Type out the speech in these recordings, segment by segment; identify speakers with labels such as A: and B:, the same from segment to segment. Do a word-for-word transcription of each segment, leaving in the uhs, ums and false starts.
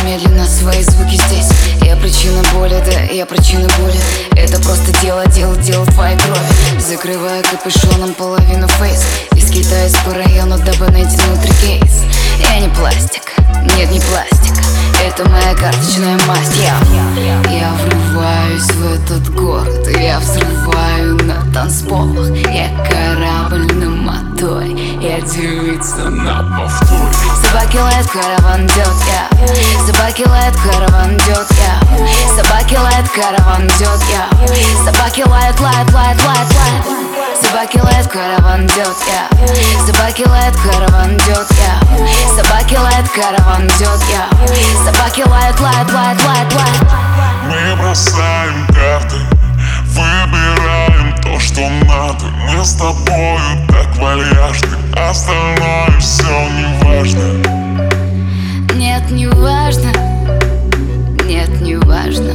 A: медленно свои звуки здесь. Я причина боли, да, я причина боли. Это просто дело, дело, дело твоей крови. Закрываю капюшоном половину фейс и скитаюсь по району, дабы найти внутри кейс. Я не пластик, нет, не пластик, это моя карточная масть. Я, я врываюсь в этот город, я взрываю на танцполах. Я корабль на моторе, я девица на повторе. Собаки лают, караван идет, я. Собаки лают, караван идет, я. Собаки лают, караван идет, я. Собаки лают, лают, лают, лают, лают. Собаки лают, караван идет, я. Собаки лают, караван идет, я. Собаки лают, караван идет, я. Собаки лают, лают, лают, лают, лают.
B: Мы бросаем карты, выбираем то, что надо. Мы с тобою так вальяжны, остальное все не важно.
A: Нет, не важно, нет, не важно.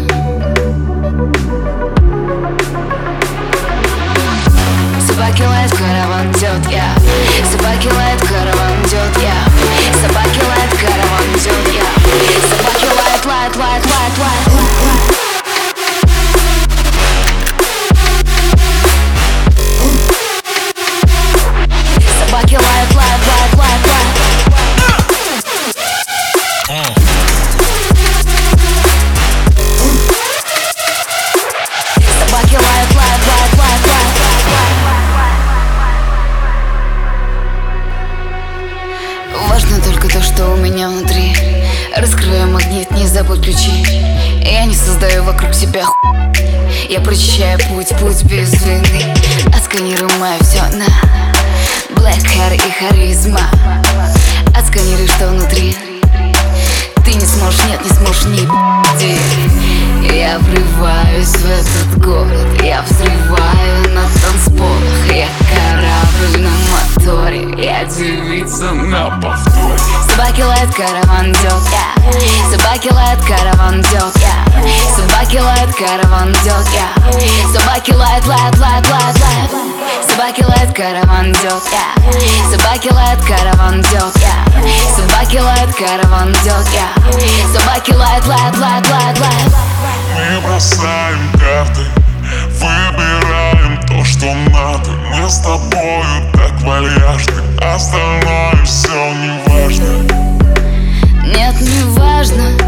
A: Собаки лают, караван идет, я. Собаки лают, караван идет, я. Собаки лают, караван идет, я. Собаки лают, лают, лают, лают, лают. Собаки лают, лают, лают, лают, лают. Собаки лают, лают, лают, лают, лают. Важно только то, что у меня внутри. Раскрываю магнит, не забудь ключи. Я не создаю вокруг себя ху... Я прочищаю путь, путь без вины. Отсканируй мое все на Black Hair и харизма. Отсканируй, что внутри. Ты не сможешь, нет, не сможешь, не б***ь. Я врываюсь в этот город, я взрываю на танцполах. Я корабль на моторе, я девица на повторе. Собаки лают, караван идет, я. Собаки лают, караван идет, я. Собаки лают, караван идет, я. Собаки лают, лают, лают, лают, лают. Собаки лают, караван идет, я. Собаки лают, караван идет, я. Собаки лают, караван идет, я. Собаки лают, лают, лают, лают, лают.
B: Мы бросаем карты, выбираем то, что надо. Мы с тобою так вальяжны, остальное все не важно.
A: Нет, не важно.